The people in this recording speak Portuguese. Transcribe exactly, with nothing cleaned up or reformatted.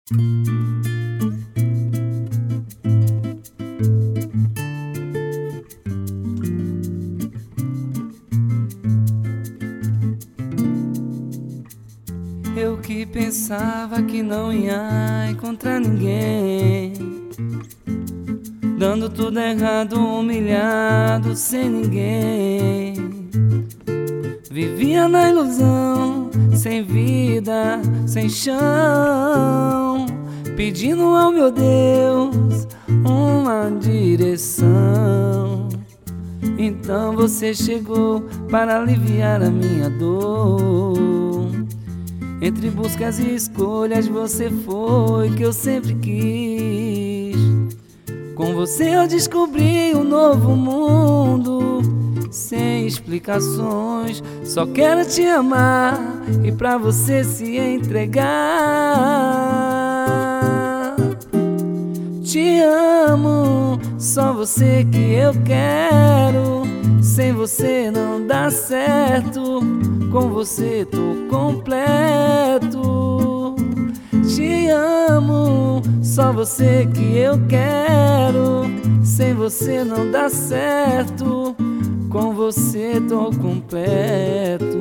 Eu que pensava que não ia encontrar ninguém, dando tudo errado, humilhado, sem ninguém. Vivia na ilusão, sem vida, sem chão, pedindo ao meu Deus uma direção. Então você chegou para aliviar a minha dor. Entre buscas e escolhas você foi que eu sempre quis. Com você eu descobri um novo mundo, sem explicações. Só quero te amar e pra você se entregar. Te amo, só você que eu quero. Sem você não dá certo, com você tô completo. Te amo, só você que eu quero. Sem você não dá certo, com você tô completo.